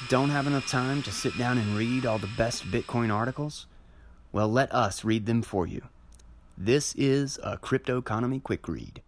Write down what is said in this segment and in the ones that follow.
Don't have enough time to sit down and read all the best Bitcoin articles? Well, let us read them for you. This is a Crypto Economy Quick Read.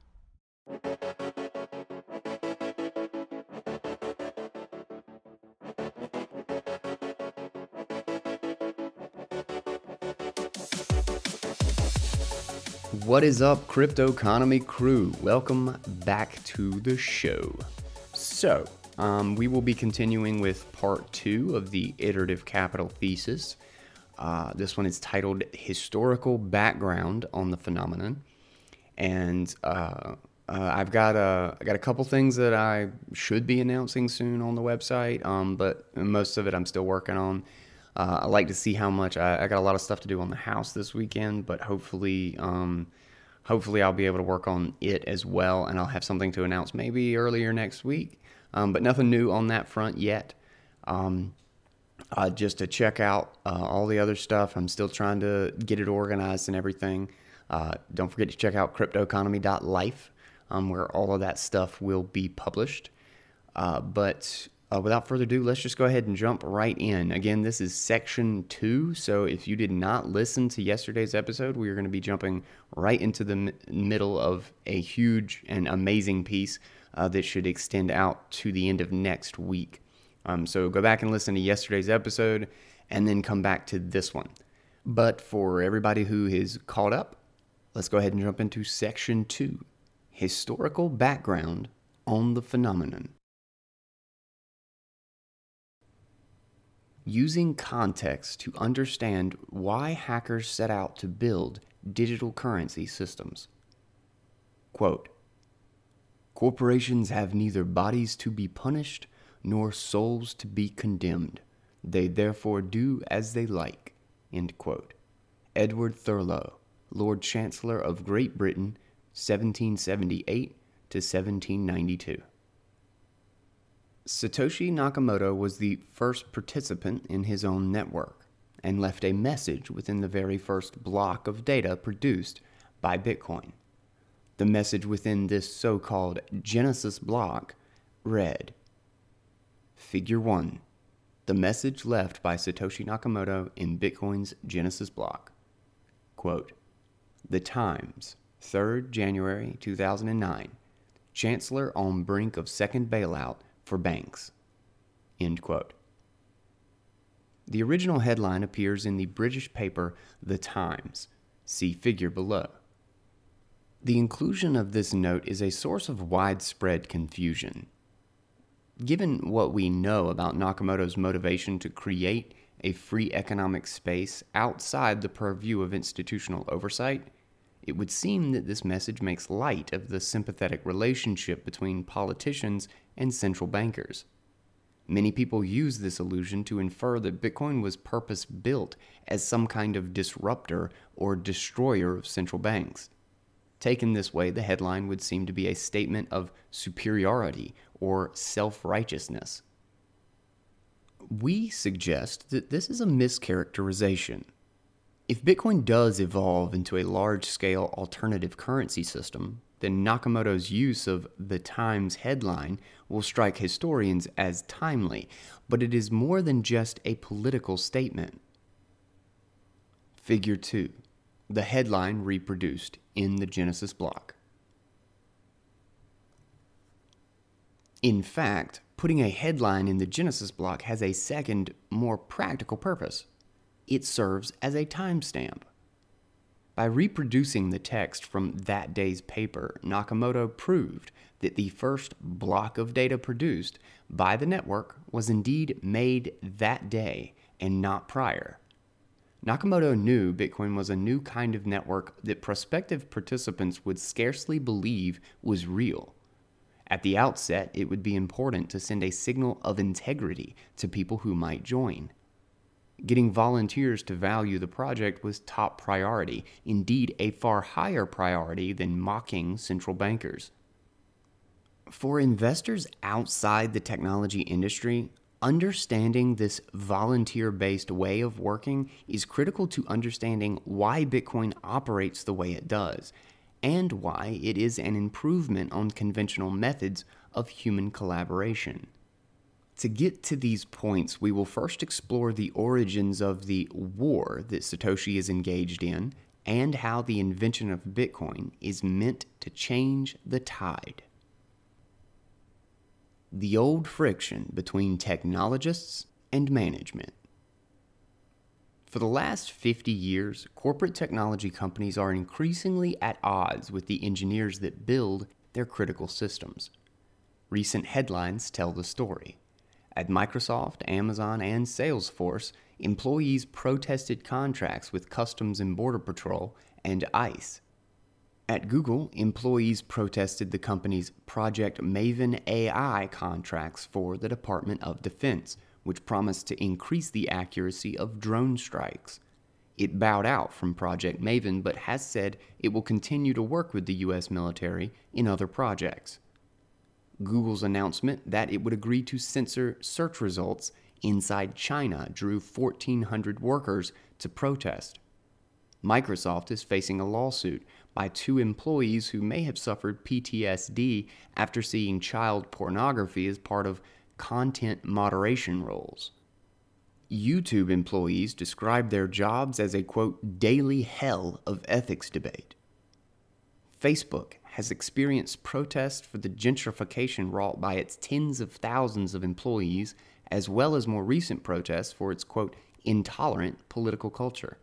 What is up, Crypto Economy crew? Welcome back to the show. So, we will be continuing with part 2 of the iterative capital thesis. This one is titled Historical Background on the Phenomenon. And I've got a couple things that I should be announcing soon on the website, but most of it I'm still working on. I like to see how much I got a lot of stuff to do on the house this weekend, but hopefully I'll be able to work on it as well, and I'll have something to announce maybe earlier next week. But nothing new on that front yet. Just to check out all the other stuff. I'm still trying to get it organized and everything. Don't forget to check out cryptoeconomy.life, where all of that stuff will be published. But without further ado, let's just go ahead and jump right in. Again, this is section 2, so if you did not listen to yesterday's episode, we are going to be jumping right into the middle of a huge and amazing piece that should extend out to the end of next week. So go back and listen to yesterday's episode and then come back to this one. But for everybody who is caught up, let's go ahead and jump into section 2, Historical Background on the Phenomenon. Using context to understand why hackers set out to build digital currency systems. Quote, "Corporations have neither bodies to be punished nor souls to be condemned. They therefore do as they like." End quote. Edward Thurlow, Lord Chancellor of Great Britain, 1778 to 1792. Satoshi Nakamoto was the first participant in his own network and left a message within the very first block of data produced by Bitcoin. The message within this so-called Genesis block read, Figure 1, the message left by Satoshi Nakamoto in Bitcoin's Genesis block. Quote, "The Times, 3rd January 2009, Chancellor on brink of second bailout for banks." End quote. The original headline appears in the British paper The Times. See figure below. The inclusion of this note is a source of widespread confusion. Given what we know about Nakamoto's motivation to create a free economic space outside the purview of institutional oversight, it would seem that this message makes light of the sympathetic relationship between politicians and central bankers. Many people use this allusion to infer that Bitcoin was purpose-built as some kind of disruptor or destroyer of central banks. Taken this way, the headline would seem to be a statement of superiority or self-righteousness. We suggest that this is a mischaracterization. If Bitcoin does evolve into a large-scale alternative currency system, then Nakamoto's use of the Times headline will strike historians as timely, but it is more than just a political statement. Figure 2. The headline reproduced in the Genesis block. In fact, putting a headline in the Genesis block has a second, more practical purpose. It serves as a timestamp. By reproducing the text from that day's paper, Nakamoto proved that the first block of data produced by the network was indeed made that day and not prior. Nakamoto knew Bitcoin was a new kind of network that prospective participants would scarcely believe was real. At the outset, it would be important to send a signal of integrity to people who might join. Getting volunteers to value the project was top priority, indeed a far higher priority than mocking central bankers. For investors outside the technology industry, understanding this volunteer-based way of working is critical to understanding why Bitcoin operates the way it does, and why it is an improvement on conventional methods of human collaboration. To get to these points, we will first explore the origins of the war that Satoshi is engaged in and how the invention of Bitcoin is meant to change the tide. The old friction between technologists and management. For the last 50 years, corporate technology companies are increasingly at odds with the engineers that build their critical systems. Recent headlines tell the story. At Microsoft, Amazon, and Salesforce, employees protested contracts with Customs and Border Patrol and ICE. At Google, employees protested the company's Project Maven AI contracts for the Department of Defense, which promised to increase the accuracy of drone strikes. It bowed out from Project Maven, but has said it will continue to work with the U.S. military in other projects. Google's announcement that it would agree to censor search results inside China drew 1,400 workers to protest. Microsoft is facing a lawsuit by 2 employees who may have suffered PTSD after seeing child pornography as part of content moderation rules. YouTube employees describe their jobs as a, quote, daily hell of ethics debate. Facebook has experienced protests for the gentrification wrought by its tens of thousands of employees, as well as more recent protests for its, quote, intolerant political culture.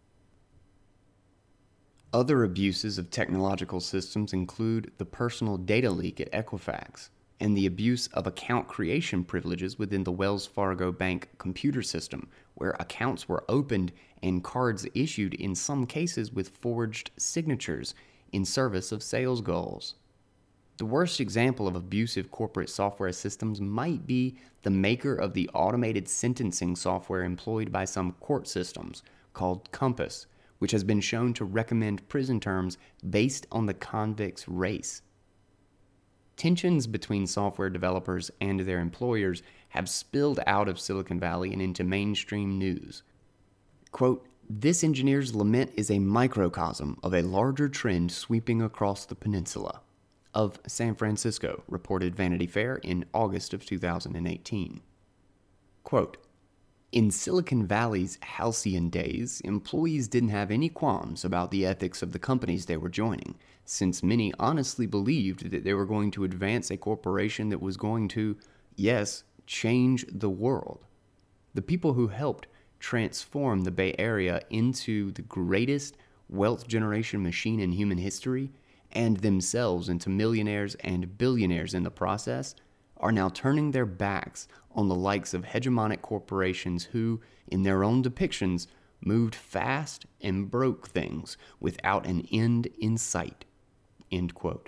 Other abuses of technological systems include the personal data leak at Equifax and the abuse of account creation privileges within the Wells Fargo Bank computer system, where accounts were opened and cards issued in some cases with forged signatures in service of sales goals. The worst example of abusive corporate software systems might be the maker of the automated sentencing software employed by some court systems, called Compass, which has been shown to recommend prison terms based on the convict's race. Tensions between software developers and their employers have spilled out of Silicon Valley and into mainstream news. Quote, "This engineer's lament is a microcosm of a larger trend sweeping across the peninsula of San Francisco," reported Vanity Fair in August of 2018. Quote, "In Silicon Valley's halcyon days, employees didn't have any qualms about the ethics of the companies they were joining, since many honestly believed that they were going to advance a corporation that was going to, yes, change the world. The people who helped transform the Bay Area into the greatest wealth generation machine in human history, and themselves into millionaires and billionaires in the process, are now turning their backs on the likes of hegemonic corporations who, in their own depictions, moved fast and broke things without an end in sight." End quote.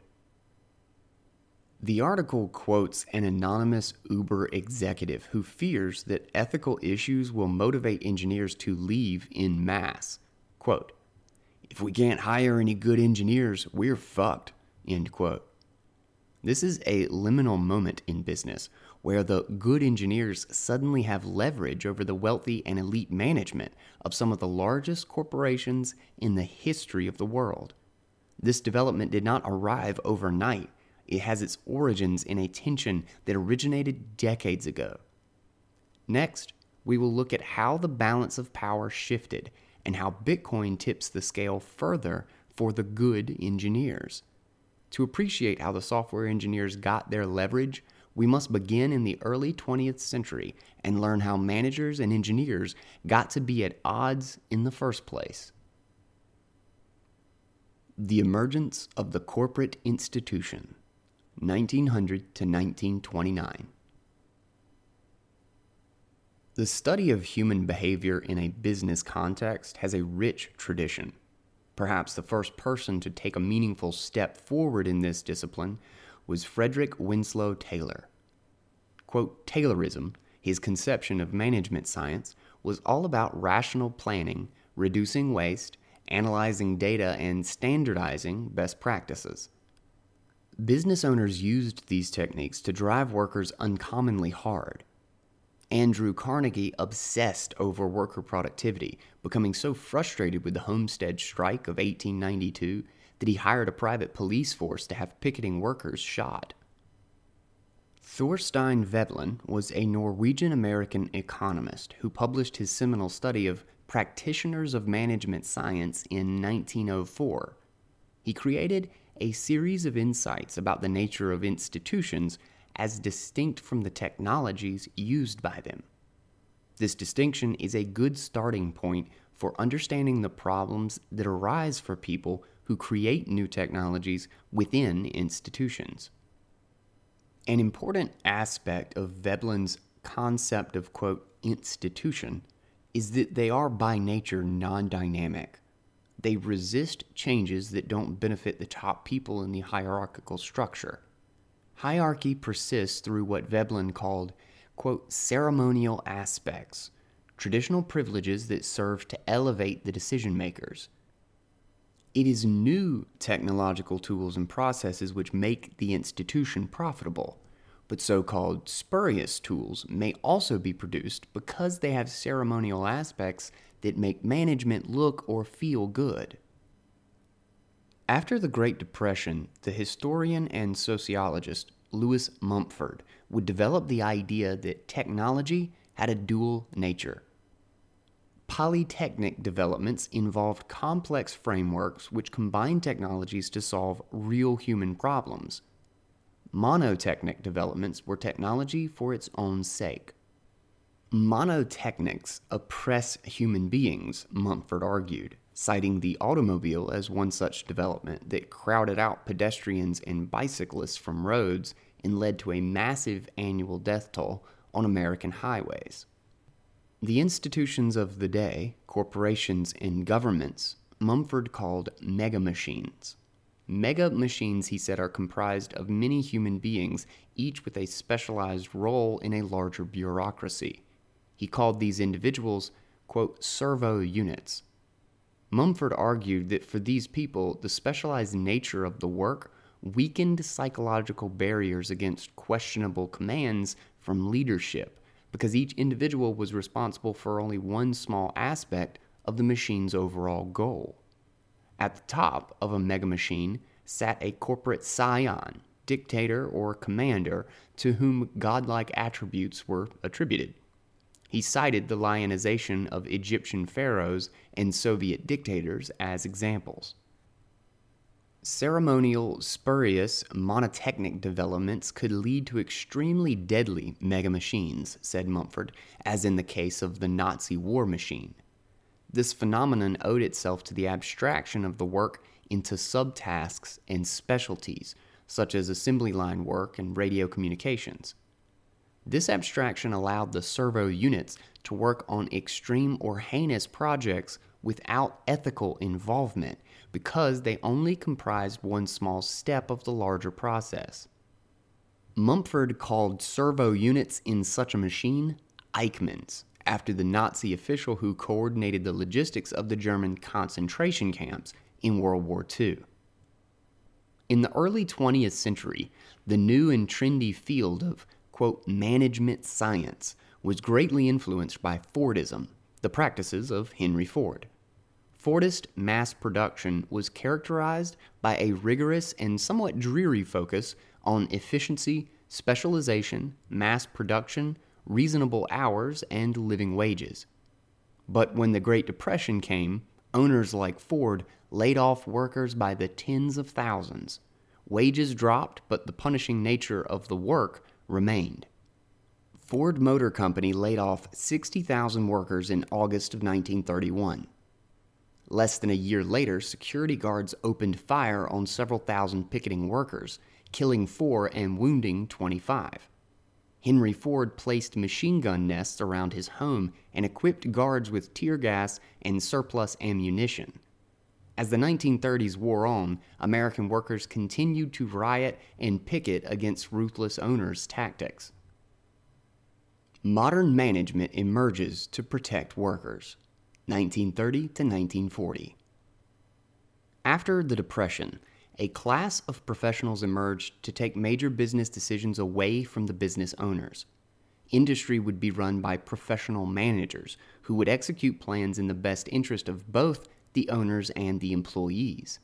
The article quotes an anonymous Uber executive who fears that ethical issues will motivate engineers to leave en masse. Quote, "If we can't hire any good engineers, we're fucked." End quote. This is a liminal moment in business where the good engineers suddenly have leverage over the wealthy and elite management of some of the largest corporations in the history of the world. This development did not arrive overnight. It has its origins in a tension that originated decades ago. Next, we will look at how the balance of power shifted and how Bitcoin tips the scale further for the good engineers. To appreciate how the software engineers got their leverage, we must begin in the early 20th century and learn how managers and engineers got to be at odds in the first place. The emergence of the corporate institution, 1900 to 1929. The study of human behavior in a business context has a rich tradition. Perhaps the first person to take a meaningful step forward in this discipline was Frederick Winslow Taylor. Quote, "Taylorism, his conception of management science, was all about rational planning, reducing waste, analyzing data, and standardizing best practices. Business owners used these techniques to drive workers uncommonly hard. Andrew Carnegie obsessed over worker productivity, becoming so frustrated with the Homestead Strike of 1892 that he hired a private police force to have picketing workers shot. Thorstein Veblen was a Norwegian-American economist who published his seminal study of practitioners of management science in 1904. He created a series of insights about the nature of institutions as distinct from the technologies used by them. This distinction is a good starting point for understanding the problems that arise for people who create new technologies within institutions. An important aspect of Veblen's concept of, quote, institution is that they are by nature non-dynamic. They resist changes that don't benefit the top people in the hierarchical structure. Hierarchy persists through what Veblen called, quote, ceremonial aspects, traditional privileges that serve to elevate the decision makers. It is new technological tools and processes which make the institution profitable, but so-called spurious tools may also be produced because they have ceremonial aspects that make management look or feel good. After the Great Depression, the historian and sociologist Lewis Mumford would develop the idea that technology had a dual nature. Polytechnic developments involved complex frameworks which combined technologies to solve real human problems. Monotechnic developments were technology for its own sake. Monotechnics oppress human beings, Mumford argued, citing the automobile as one such development that crowded out pedestrians and bicyclists from roads and led to a massive annual death toll on American highways. The institutions of the day, corporations and governments, Mumford called mega-machines. Mega-machines, he said, are comprised of many human beings, each with a specialized role in a larger bureaucracy. He called these individuals, quote, servo units. Mumford argued that for these people, the specialized nature of the work weakened psychological barriers against questionable commands from leadership, because each individual was responsible for only one small aspect of the machine's overall goal. At the top of a mega-machine sat a corporate scion, dictator, or commander to whom godlike attributes were attributed. He cited the lionization of Egyptian pharaohs and Soviet dictators as examples. Ceremonial, spurious, monotechnic developments could lead to extremely deadly mega-machines, said Mumford, as in the case of the Nazi war machine. This phenomenon owed itself to the abstraction of the work into subtasks and specialties, such as assembly line work and radio communications. This abstraction allowed the servo units to work on extreme or heinous projects without ethical involvement, because they only comprised one small step of the larger process. Mumford called servo units in such a machine Eichmanns, after the Nazi official who coordinated the logistics of the German concentration camps in World War II. In the early 20th century, the new and trendy field of, quote, management science was greatly influenced by Fordism, the practices of Henry Ford. Fordist mass production was characterized by a rigorous and somewhat dreary focus on efficiency, specialization, mass production, reasonable hours, and living wages. But when the Great Depression came, owners like Ford laid off workers by the tens of thousands. Wages dropped, but the punishing nature of the work remained. Ford Motor Company laid off 60,000 workers in August of 1931. Less than a year later, security guards opened fire on several thousand picketing workers, killing 4 and wounding 25. Henry Ford placed machine gun nests around his home and equipped guards with tear gas and surplus ammunition. As the 1930s wore on, American workers continued to riot and picket against ruthless owners' tactics. Modern management emerges to protect workers. 1930 to 1940. After the Depression, a class of professionals emerged to take major business decisions away from the business owners. Industry would be run by professional managers who would execute plans in the best interest of both the owners and the employees.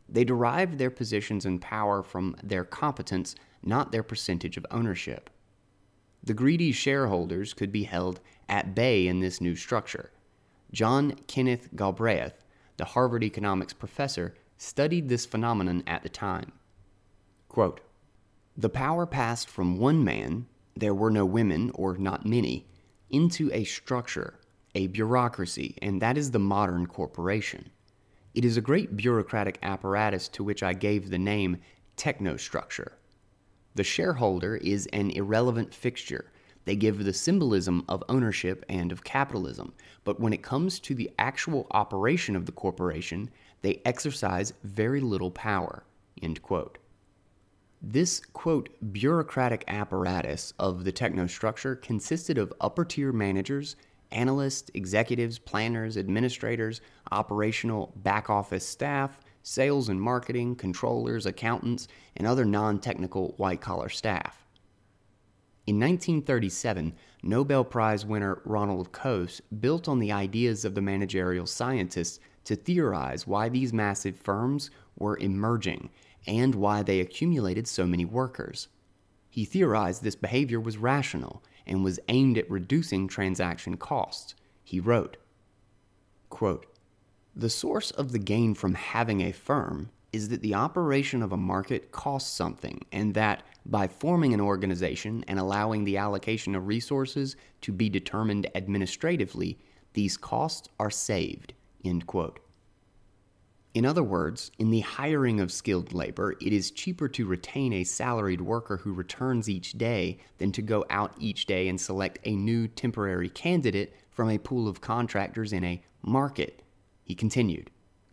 They derived their positions and power from their competence, not their percentage of ownership. The greedy shareholders could be held at bay in this new structure. John Kenneth Galbraith, the Harvard economics professor, studied this phenomenon at the time. Quote, "The power passed from one man, there were no women or not many, into a structure, a bureaucracy, and that is the modern corporation. It is a great bureaucratic apparatus to which I gave the name technostructure. The shareholder is an irrelevant fixture. They give the symbolism of ownership and of capitalism, but when it comes to the actual operation of the corporation, they exercise very little power." End quote. This, quote, bureaucratic apparatus of the technostructure consisted of upper-tier managers, analysts, executives, planners, administrators, operational back-office staff, sales and marketing, controllers, accountants, and other non-technical white-collar staff. In 1937, Nobel Prize winner Ronald Coase built on the ideas of the managerial scientists to theorize why these massive firms were emerging and why they accumulated so many workers. He theorized this behavior was rational and was aimed at reducing transaction costs. He wrote, quote, "The source of the gain from having a firm is that the operation of a market costs something, and that, by forming an organization and allowing the allocation of resources to be determined administratively, these costs are saved." End quote. In other words, in the hiring of skilled labor, it is cheaper to retain a salaried worker who returns each day than to go out each day and select a new temporary candidate from a pool of contractors in a market. He continued,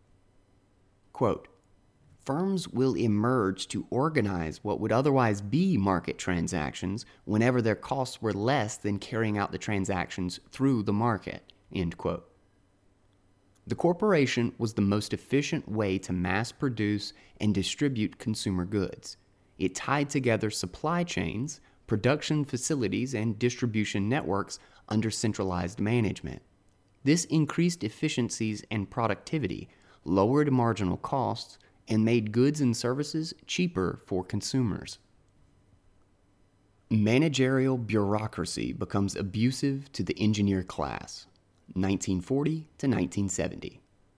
quote, "Firms will emerge to organize what would otherwise be market transactions whenever their costs were less than carrying out the transactions through the market." End quote. The corporation was the most efficient way to mass produce and distribute consumer goods. It tied together supply chains, production facilities, and distribution networks under centralized management. This increased efficiencies and productivity, lowered marginal costs, and made goods and services cheaper for consumers. Managerial bureaucracy becomes abusive to the engineer class, 1940 to 1970.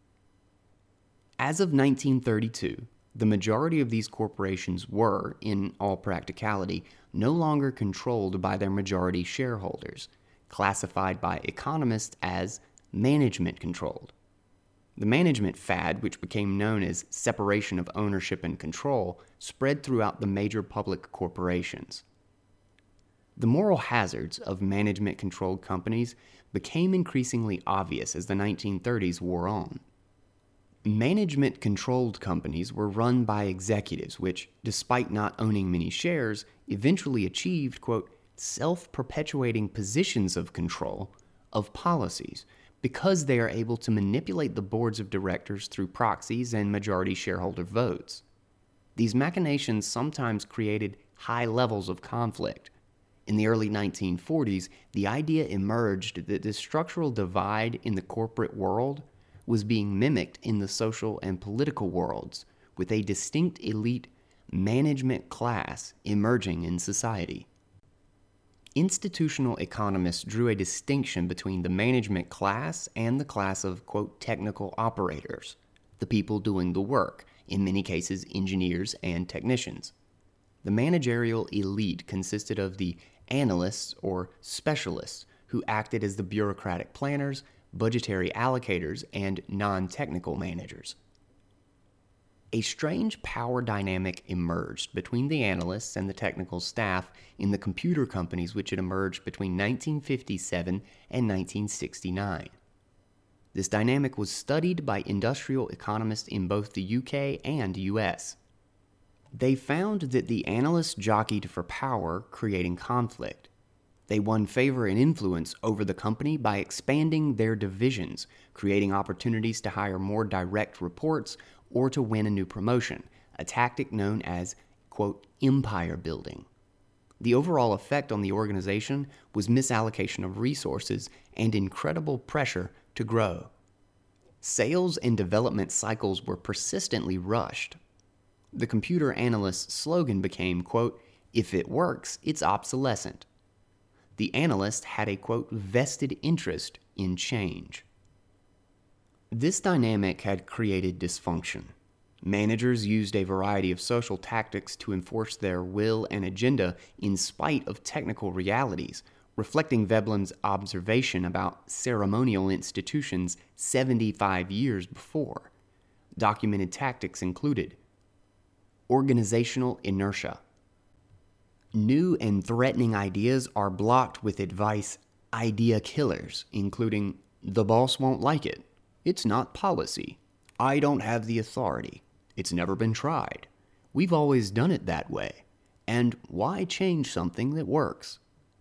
As of 1932, the majority of these corporations were, in all practicality, no longer controlled by their majority shareholders, classified by economists as management-controlled. The management fad, which became known as separation of ownership and control, spread throughout the major public corporations. The moral hazards of management-controlled companies became increasingly obvious as the 1930s wore on. Management-controlled companies were run by executives which, despite not owning many shares, eventually achieved, quote, self-perpetuating positions of control of policies because they are able to manipulate the boards of directors through proxies and majority shareholder votes. These machinations sometimes created high levels of conflict. In the early 1940s, the idea emerged that this structural divide in the corporate world was being mimicked in the social and political worlds, with a distinct elite management class emerging in society. Institutional economists drew a distinction between the management class and the class of, quote, technical operators, the people doing the work, in many cases engineers and technicians. The managerial elite consisted of the analysts or specialists who acted as the bureaucratic planners, budgetary allocators, and non-technical managers. A strange power dynamic emerged between the analysts and the technical staff in the computer companies which had emerged between 1957 and 1969. This dynamic was studied by industrial economists in both the UK and US. They found that the analysts jockeyed for power, creating conflict. They won favor and influence over the company by expanding their divisions, creating opportunities to hire more direct reports or to win a new promotion, a tactic known as, quote, empire building. The overall effect on the organization was misallocation of resources and incredible pressure to grow. Sales and development cycles were persistently rushed. The computer analyst's slogan became, quote, "If it works, it's obsolescent." The analyst had a, quote, "vested interest in change." This dynamic had created dysfunction. Managers used a variety of social tactics to enforce their will and agenda in spite of technical realities, reflecting Veblen's observation about ceremonial institutions 75 years before. Documented tactics included organizational inertia. New and threatening ideas are blocked with advice idea killers, including, "The boss won't like it. It's not policy. I don't have the authority. It's never been tried. We've always done it that way. And why change something that works?"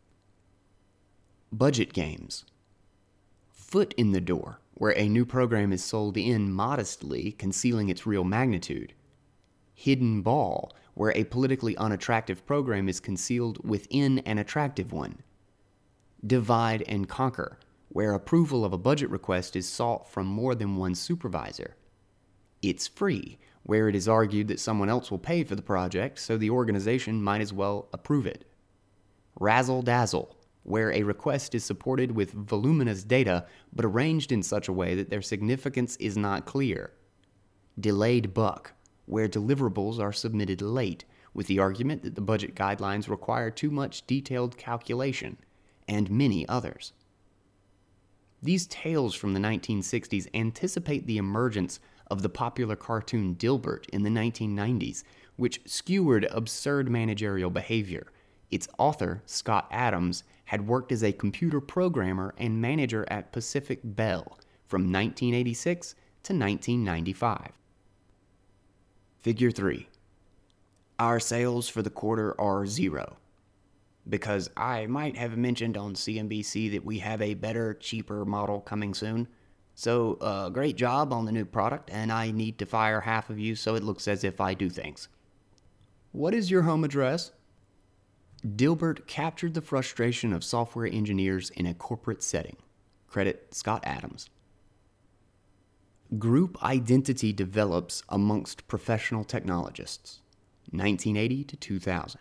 Budget games. Foot in the door, where a new program is sold in modestly, concealing its real magnitude. Hidden ball, where a politically unattractive program is concealed within an attractive one. Divide and conquer, where approval of a budget request is sought from more than one supervisor. It's free, where it is argued that someone else will pay for the project, so the organization might as well approve it. Razzle-dazzle, where a request is supported with voluminous data but arranged in such a way that their significance is not clear. Delayed buck, where deliverables are submitted late, with the argument that the budget guidelines require too much detailed calculation, and many others. These tales from the 1960s anticipate the emergence of the popular cartoon Dilbert in the 1990s, which skewered absurd managerial behavior. Its author, Scott Adams, had worked as a computer programmer and manager at Pacific Bell from 1986 to 1995. Figure 3. Our sales for the quarter are 0. Because I might have mentioned on CNBC that we have a better, cheaper model coming soon. So, great job on the new product, and I need to fire half of you so it looks as if I do things. What is your home address? Dilbert captured the frustration of software engineers in a corporate setting. Credit Scott Adams. Group identity develops amongst professional technologists. 1980 to 2000.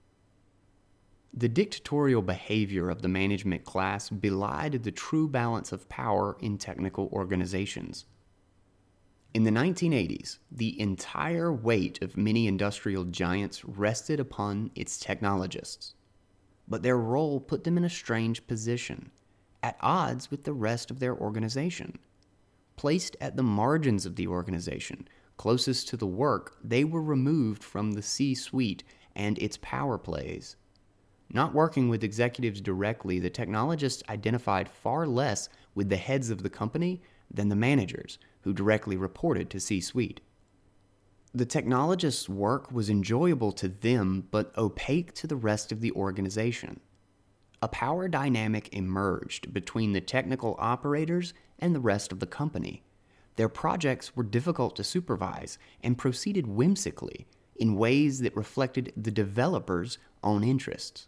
The dictatorial behavior of the management class belied the true balance of power in technical organizations. In the 1980s, the entire weight of many industrial giants rested upon its technologists. But their role put them in a strange position, at odds with the rest of their organization. Placed at the margins of the organization, closest to the work, they were removed from the C-suite and its power plays. Not working with executives directly, the technologists identified far less with the heads of the company than the managers, who directly reported to C-suite. The technologists' work was enjoyable to them, but opaque to the rest of the organization. A power dynamic emerged between the technical operators and the rest of the company. Their projects were difficult to supervise and proceeded whimsically in ways that reflected the developers' own interests.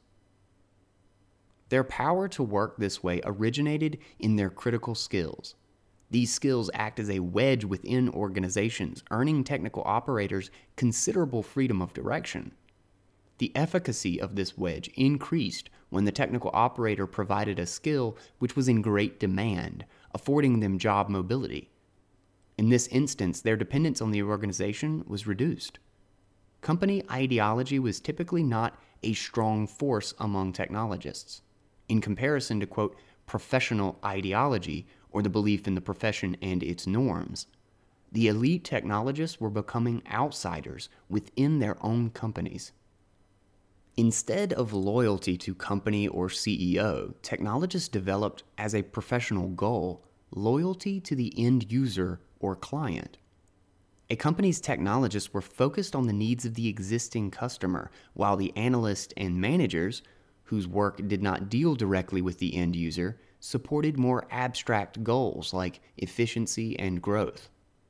Their power to work this way originated in their critical skills. These skills act as a wedge within organizations, earning technical operators considerable freedom of direction. The efficacy of this wedge increased when the technical operator provided a skill which was in great demand, affording them job mobility. In this instance, their dependence on the organization was reduced. Company ideology was typically not a strong force among technologists. In comparison to, quote, professional ideology, or the belief in the profession and its norms, the elite technologists were becoming outsiders within their own companies. Instead of loyalty to company or CEO, technologists developed as a professional goal loyalty to the end user or client. A company's technologists were focused on the needs of the existing customer, while the analysts and managers, whose work did not deal directly with the end user, supported more abstract goals like efficiency and growth.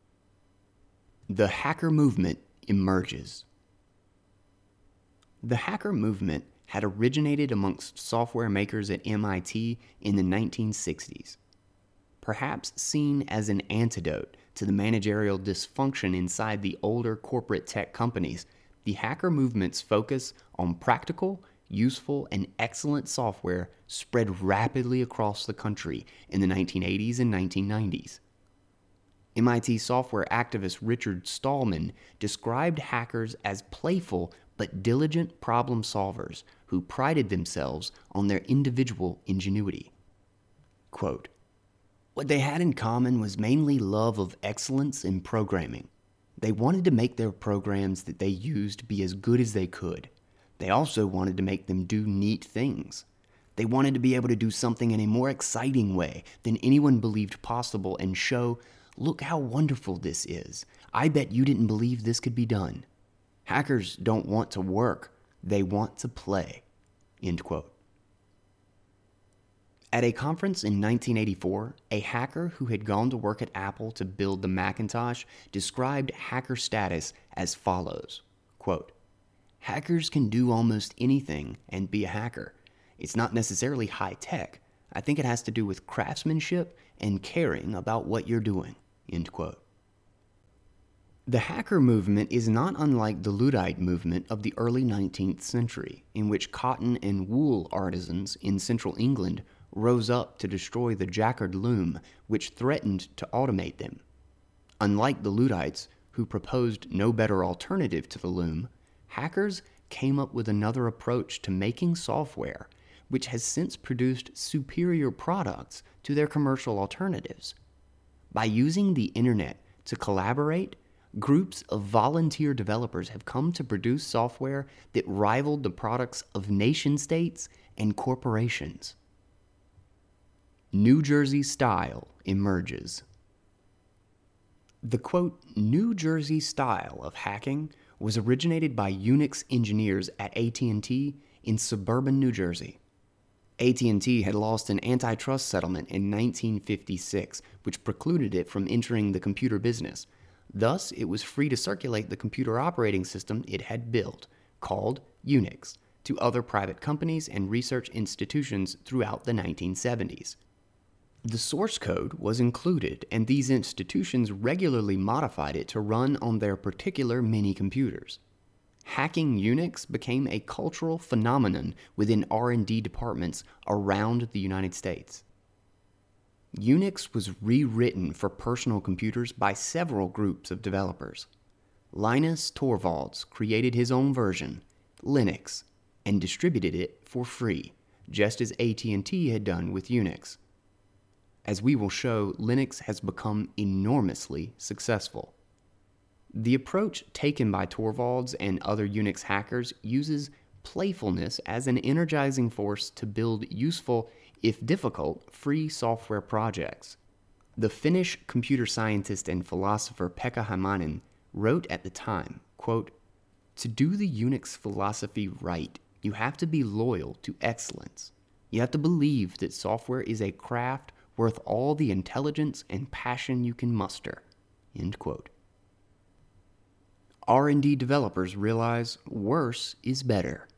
The hacker movement emerges. The hacker movement had originated amongst software makers at MIT in the 1960s. perhaps seen as an antidote to the managerial dysfunction inside the older corporate tech companies, the hacker movement's focus on practical, useful, and excellent software spread rapidly across the country in the 1980s and 1990s. MIT software activist Richard Stallman described hackers as playful but diligent problem solvers who prided themselves on their individual ingenuity. Quote, "What they had in common was mainly love of excellence in programming. They wanted to make their programs that they used be as good as they could. They also wanted to make them do neat things. They wanted to be able to do something in a more exciting way than anyone believed possible and show, look how wonderful this is. I bet you didn't believe this could be done. Hackers don't want to work. They want to play." End quote. At a conference in 1984, a hacker who had gone to work at Apple to build the Macintosh described hacker status as follows, quote, "Hackers can do almost anything and be a hacker. It's not necessarily high tech. I think it has to do with craftsmanship and caring about what you're doing." End quote. The hacker movement is not unlike the Luddite movement of the early 19th century, in which cotton and wool artisans in central England rose up to destroy the Jacquard loom, which threatened to automate them. Unlike the Luddites, who proposed no better alternative to the loom, hackers came up with another approach to making software, which has since produced superior products to their commercial alternatives. By using the internet to collaborate, groups of volunteer developers have come to produce software that rivaled the products of nation-states and corporations. New Jersey style emerges. The quote, New Jersey style of hacking was originated by Unix engineers at AT&T in suburban New Jersey. AT&T had lost an antitrust settlement in 1956, which precluded it from entering the computer business. Thus, it was free to circulate the computer operating system it had built, called Unix, to other private companies and research institutions throughout the 1970s. The source code was included, and these institutions regularly modified it to run on their particular mini-computers. Hacking Unix became a cultural phenomenon within R&D departments around the United States. Unix was rewritten for personal computers by several groups of developers. Linus Torvalds created his own version, Linux, and distributed it for free, just as AT&T had done with Unix. As we will show, Linux has become enormously successful. The approach taken by Torvalds and other Unix hackers uses playfulness as an energizing force to build useful, if difficult, free software projects. The Finnish computer scientist and philosopher Pekka Hämänen wrote at the time, quote, "To do the Unix philosophy right, you have to be loyal to excellence. You have to believe that software is a craft worth all the intelligence and passion you can muster." End quote. R&D developers realize worse is better.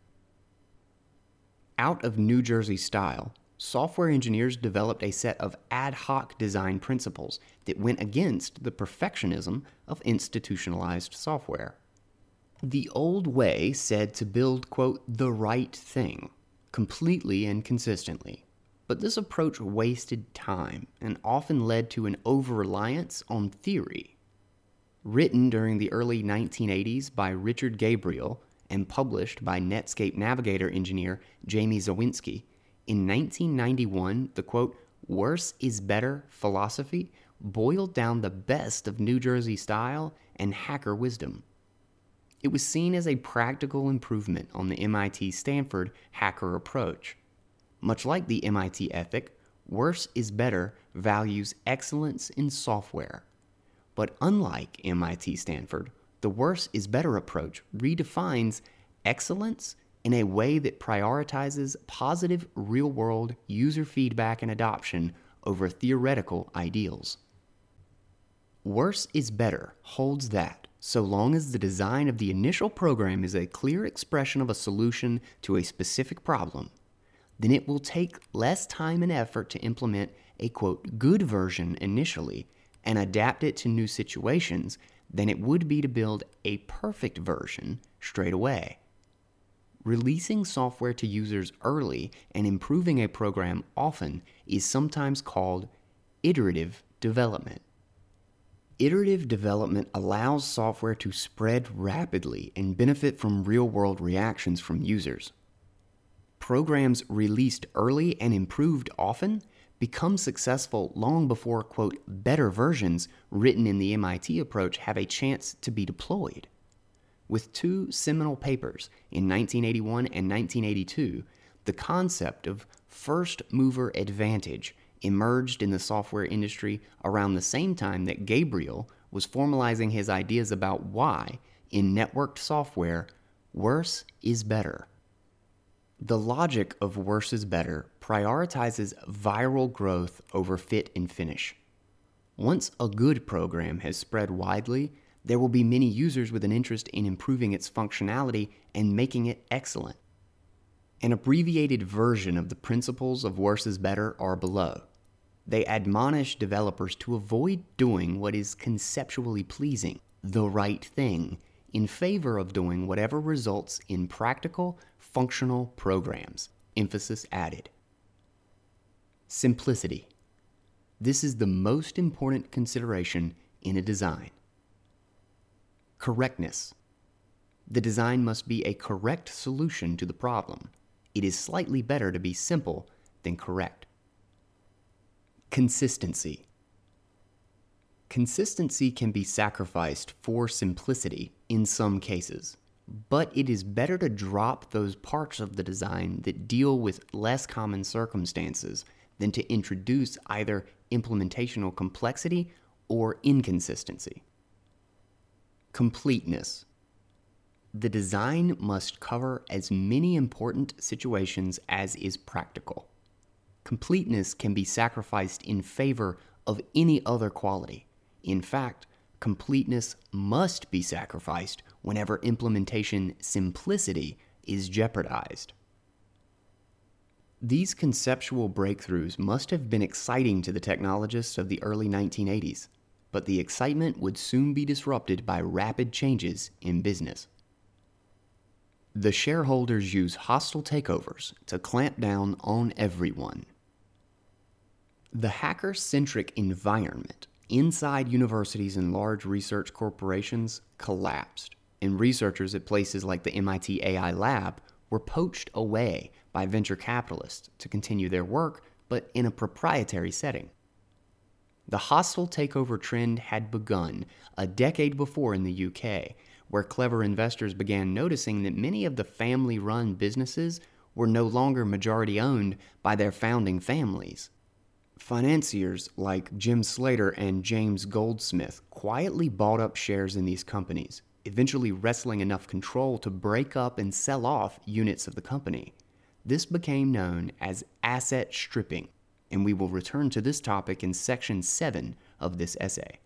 Out of New Jersey style, software engineers developed a set of ad hoc design principles that went against the perfectionism of institutionalized software. The old way said to build, quote, "the right thing," completely and consistently. But this approach wasted time and often led to an over-reliance on theory. Written during the early 1980s by Richard Gabriel and published by Netscape Navigator engineer Jamie Zawinski, in 1991, the quote, "worse is better" philosophy boiled down the best of New Jersey style and hacker wisdom. It was seen as a practical improvement on the MIT-Stanford hacker approach. Much like the MIT ethic, worse is better values excellence in software. But unlike MIT-Stanford, the worse is better approach redefines excellence in a way that prioritizes positive real-world user feedback and adoption over theoretical ideals. Worse is better holds that so long as the design of the initial program is a clear expression of a solution to a specific problem, then it will take less time and effort to implement a quote, good version initially and adapt it to new situations than it would be to build a perfect version straight away. Releasing software to users early and improving a program often is sometimes called iterative development. Iterative development allows software to spread rapidly and benefit from real-world reactions from users. Programs released early and improved often become successful long before, quote, better versions written in the MIT approach have a chance to be deployed. With two seminal papers in 1981 and 1982, the concept of first mover advantage emerged in the software industry around the same time that Gabriel was formalizing his ideas about why, in networked software, worse is better. The logic of worse is better prioritizes viral growth over fit and finish. Once a good program has spread widely, there will be many users with an interest in improving its functionality and making it excellent. An abbreviated version of the principles of worse is better are below. They admonish developers to avoid doing what is conceptually pleasing, the right thing, in favor of doing whatever results in practical, functional programs. Emphasis added. Simplicity. This is the most important consideration in a design. Correctness. The design must be a correct solution to the problem. It is slightly better to be simple than correct. Consistency. Consistency can be sacrificed for simplicity in some cases, but it is better to drop those parts of the design that deal with less common circumstances than to introduce either implementational complexity or inconsistency. Completeness. The design must cover as many important situations as is practical. Completeness can be sacrificed in favor of any other quality. In fact, completeness must be sacrificed whenever implementation simplicity is jeopardized. These conceptual breakthroughs must have been exciting to the technologists of the early 1980s, but the excitement would soon be disrupted by rapid changes in business. The shareholders use hostile takeovers to clamp down on everyone. The hacker-centric environment inside universities and large research corporations collapsed, and researchers at places like the MIT AI Lab were poached away by venture capitalists to continue their work, but in a proprietary setting. The hostile takeover trend had begun a decade before in the UK, where clever investors began noticing that many of the family-run businesses were no longer majority-owned by their founding families. Financiers like Jim Slater and James Goldsmith quietly bought up shares in these companies, eventually wresting enough control to break up and sell off units of the company. This became known as asset stripping, and we will return to this topic in section 7 of this essay.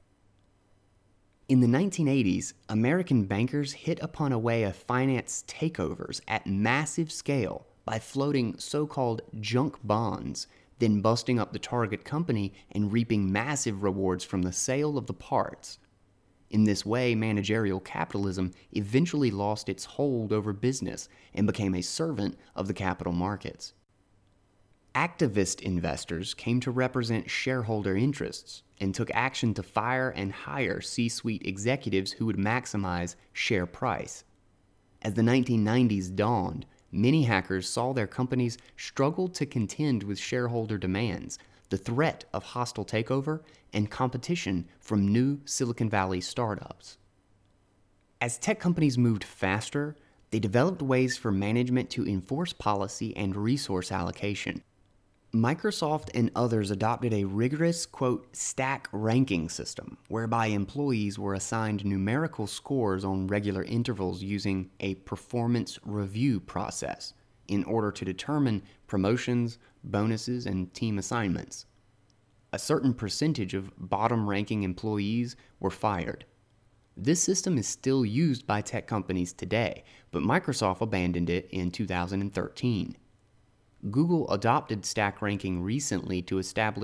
In the 1980s, American bankers hit upon a way of finance takeovers at massive scale by floating so-called junk bonds, then busting up the target company and reaping massive rewards from the sale of the parts. In this way, managerial capitalism eventually lost its hold over business and became a servant of the capital markets. Activist investors came to represent shareholder interests and took action to fire and hire C-suite executives who would maximize share price. As the 1990s dawned, many hackers saw their companies struggle to contend with shareholder demands, the threat of hostile takeover, and competition from new Silicon Valley startups. As tech companies moved faster, they developed ways for management to enforce policy and resource allocation. Microsoft and others adopted a rigorous, quote, stack ranking system, whereby employees were assigned numerical scores on regular intervals using a performance review process in order to determine promotions, bonuses, and team assignments. A certain percentage of bottom-ranking employees were fired. This system is still used by tech companies today, but Microsoft abandoned it in 2013. Google adopted stack ranking recently to establish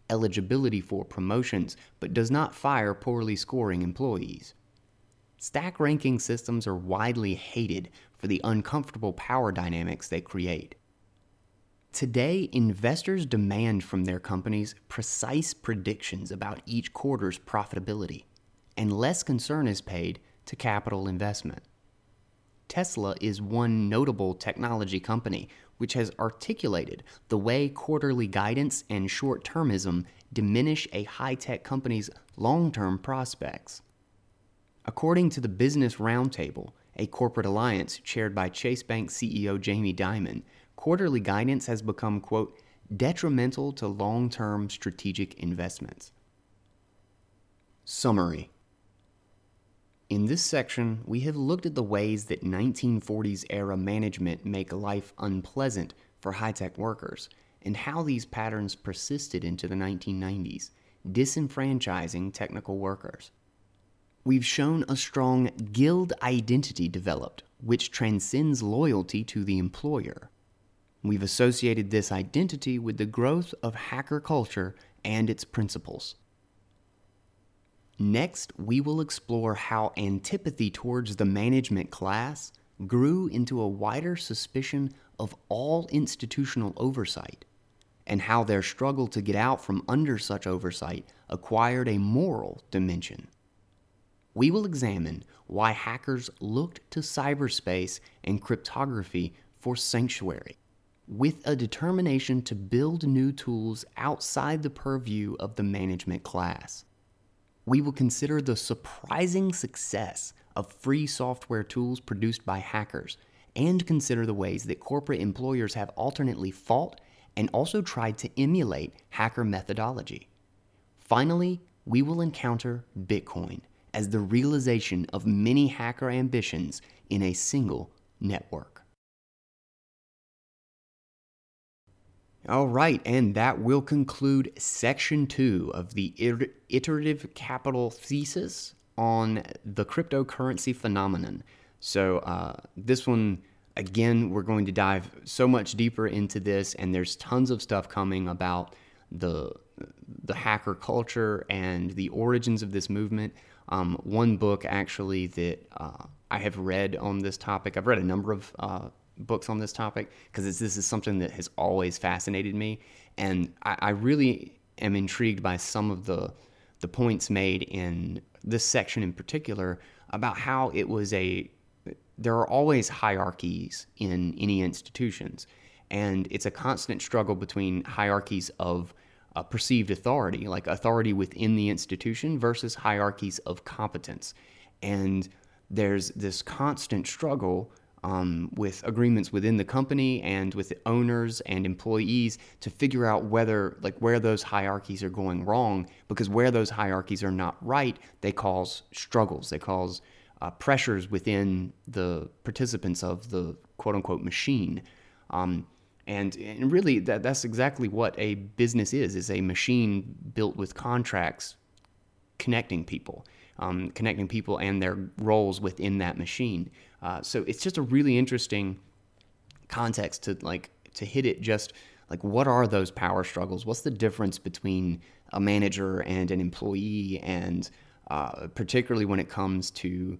eligibility for promotions, but does not fire poorly scoring employees. Stack ranking systems are widely hated for the uncomfortable power dynamics they create. Today, investors demand from their companies precise predictions about each quarter's profitability, and less concern is paid to capital investment. Tesla is one notable technology company which has articulated the way quarterly guidance and short-termism diminish a high-tech company's long-term prospects. According to the Business Roundtable, a corporate alliance chaired by Chase Bank CEO Jamie Dimon, quarterly guidance has become, quote, detrimental to long-term strategic investments. Summary. In this section, we have looked at the ways that 1940s-era management make life unpleasant for high-tech workers, and how these patterns persisted into the 1990s, disenfranchising technical workers. We've shown a strong guild identity developed, which transcends loyalty to the employer. We've associated this identity with the growth of hacker culture and its principles. Next, we will explore how antipathy towards the management class grew into a wider suspicion of all institutional oversight, and how their struggle to get out from under such oversight acquired a moral dimension. We will examine why hackers looked to cyberspace and cryptography for sanctuary, with a determination to build new tools outside the purview of the management class. We will consider the surprising success of free software tools produced by hackers, and consider the ways that corporate employers have alternately fought and also tried to emulate hacker methodology. Finally, we will encounter Bitcoin as the realization of many hacker ambitions in a single network. All right, and that will conclude Section 2 of the Iterative Capital Thesis on the cryptocurrency phenomenon. So this one, again, we're going to dive so much deeper into this, and there's tons of stuff coming about the hacker culture and the origins of this movement. One book, actually, that I have read on this topic, I've read a number of books on this topic, because this is something that has always fascinated me, and I really am intrigued by some of the points made in this section in particular about how there are always hierarchies in any institutions, and it's a constant struggle between hierarchies of perceived authority, like authority within the institution, versus hierarchies of competence. And there's this constant struggle with agreements within the company and with the owners and employees to figure out where those hierarchies are going wrong, because where those hierarchies are not right, they cause struggles, they cause pressures within the participants of the quote-unquote machine. And really, that's exactly what a business is a machine built with contracts connecting people and their roles within that machine. So it's just a really interesting context to hit it. Just like, what are those power struggles? What's the difference between a manager and an employee? And particularly when it comes to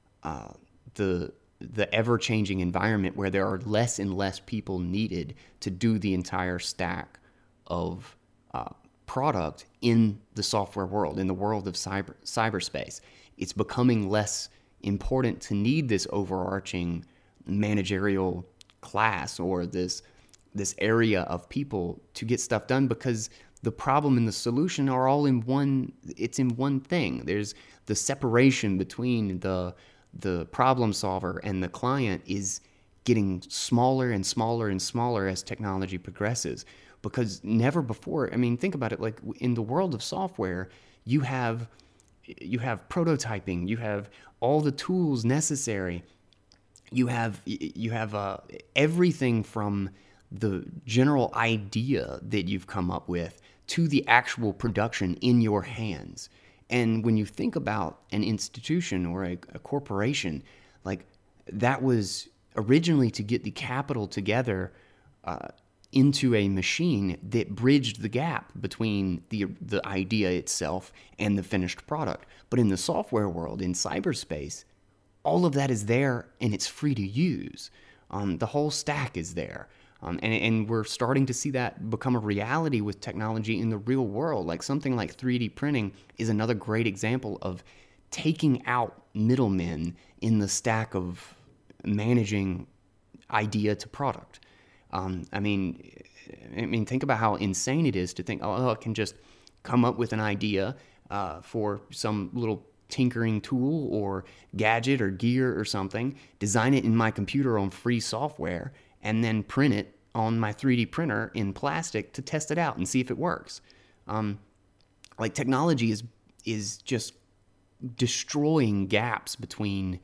the ever-changing environment where there are less and less people needed to do the entire stack of product in the software world, in the world of cyberspace. It's becoming less important to need this overarching managerial class or this area of people to get stuff done, because the problem and the solution are all in one thing. There's the separation between the problem solver and the client is getting smaller and smaller and smaller as technology progresses, because never before, think about it, like in the world of software, you have prototyping, you have all the tools necessary, you have everything from the general idea that you've come up with to the actual production in your hands. And when you think about an institution or a corporation, like, that was originally to get the capital together into a machine that bridged the gap between the idea itself and the finished product. But in the software world, in cyberspace, all of that is there and it's free to use. The whole stack is there. And we're starting to see that become a reality with technology in the real world. Like something like 3D printing is another great example of taking out middlemen in the stack of managing idea to product. I mean, think about how insane it is to think, I can just come up with an idea for some little tinkering tool or gadget or gear or something, design it in my computer on free software, and then print it on my 3D printer in plastic to test it out and see if it works. Like technology is just destroying gaps between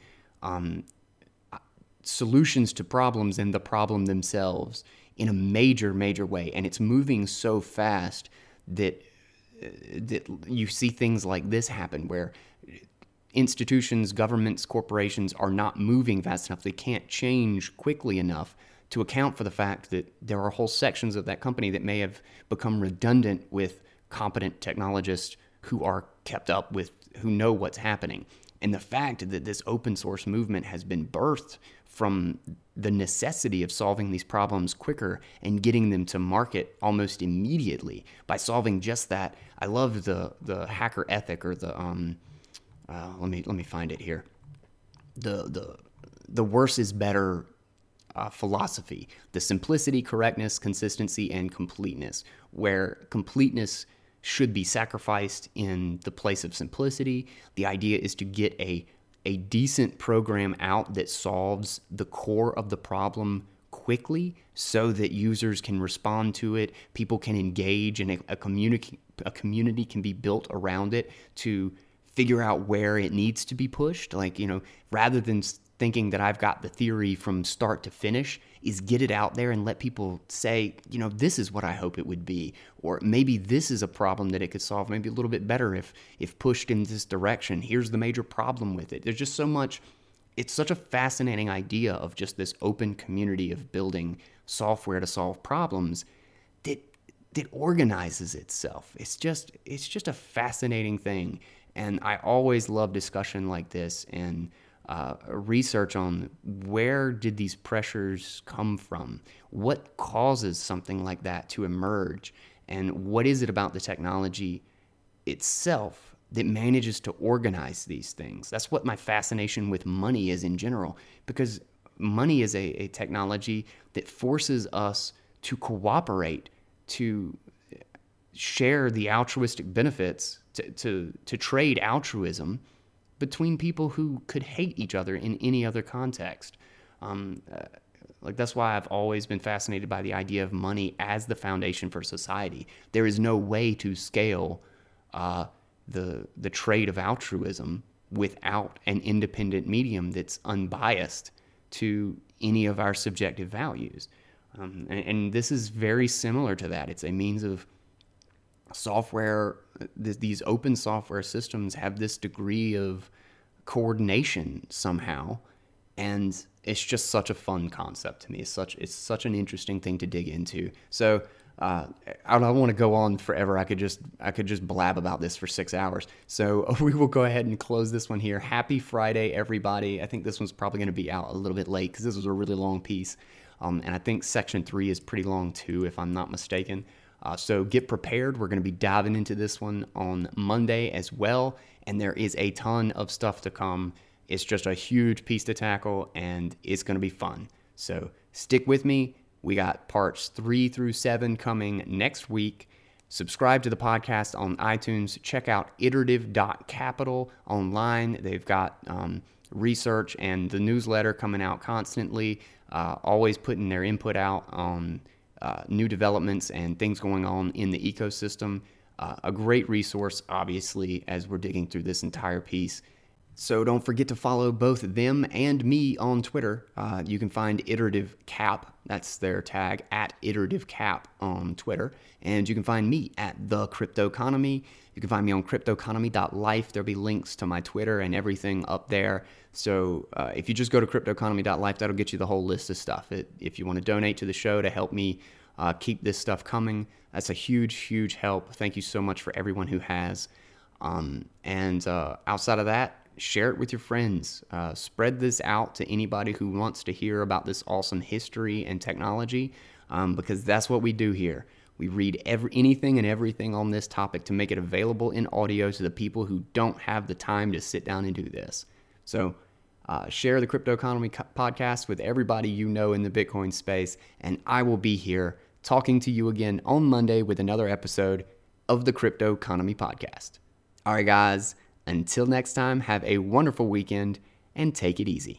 solutions to problems and the problem themselves in a major, major way. And it's moving so fast that you see things like this happen where institutions, governments, corporations are not moving fast enough. They can't change quickly enough to account for the fact that there are whole sections of that company that may have become redundant with competent technologists who are kept up with, who know what's happening. And the fact that this open source movement has been birthed from the necessity of solving these problems quicker and getting them to market almost immediately by solving just that. I love the hacker ethic, or the let me find it here. The worse is better philosophy. The simplicity, correctness, consistency, and completeness, where completeness should be sacrificed in the place of simplicity. The idea is to get a decent program out that solves the core of the problem quickly so that users can respond to it, people can engage, and a community can be built around it to figure out where it needs to be pushed. Like, rather than thinking that I've got the theory from start to finish, is get it out there and let people say, this is what I hope it would be, or maybe this is a problem that it could solve maybe a little bit better if pushed in this direction. Here's the major problem with it. There's just so much. It's such a fascinating idea of just this open community of building software to solve problems that organizes itself. It's just a fascinating thing. And I always love discussion like this and research on where did these pressures come from? What causes something like that to emerge? And what is it about the technology itself that manages to organize these things? That's what my fascination with money is in general, because money is a technology that forces us to cooperate, to share the altruistic benefits, to trade altruism between people who could hate each other in any other context. That's why I've always been fascinated by the idea of money as the foundation for society. There is no way to scale the trade of altruism without an independent medium that's unbiased to any of our subjective values. And this is very similar to that. It's a means of software. These open software systems have this degree of coordination somehow, and it's just such a fun concept to me. It's such an interesting thing to dig into. So I don't want to go on forever. I could just blab about this for 6 hours. So we will go ahead and close this one here. Happy Friday, everybody. I think this one's probably going to be out a little bit late because this was a really long piece. And I think section 3 is pretty long too, if I'm not mistaken. So get prepared. We're going to be diving into this one on Monday as well. And there is a ton of stuff to come. It's just a huge piece to tackle, and it's going to be fun. So stick with me. We got parts 3 through 7 coming next week. Subscribe to the podcast on iTunes. Check out iterative.capital online. They've got research and the newsletter coming out constantly, always putting their input out on new developments and things going on in the ecosystem. A great resource, obviously, as we're digging through this entire piece. So don't forget to follow both them and me on Twitter. You can find Iterative Cap, that's their tag, at Iterative Cap on Twitter. And you can find me at The Cryptoconomy. You can find me on cryptoconomy.life. There'll be links to my Twitter and everything up there. So if you just go to cryptoconomy.life, that'll get you the whole list of stuff. If you want to donate to the show to help me Keep this stuff coming. That's a huge, huge help. Thank you so much for everyone who has. Outside of that, share it with your friends. Spread this out to anybody who wants to hear about this awesome history and technology, because that's what we do here. We read anything and everything on this topic to make it available in audio to the people who don't have the time to sit down and do this. So share the Crypto Economy podcast with everybody you know in the Bitcoin space, and I will be here talking to you again on Monday with another episode of the Crypto Economy podcast. All right, guys, until next time, have a wonderful weekend and take it easy.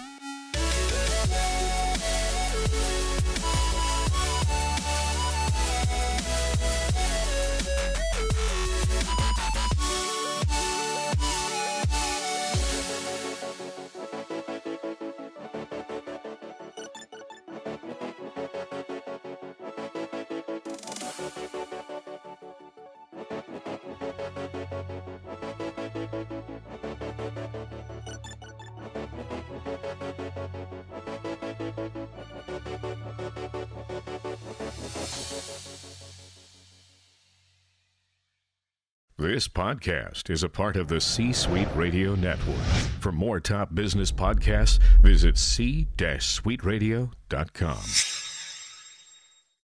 This podcast is a part of the C-Suite Radio Network. For more top business podcasts, visit c-suiteradio.com.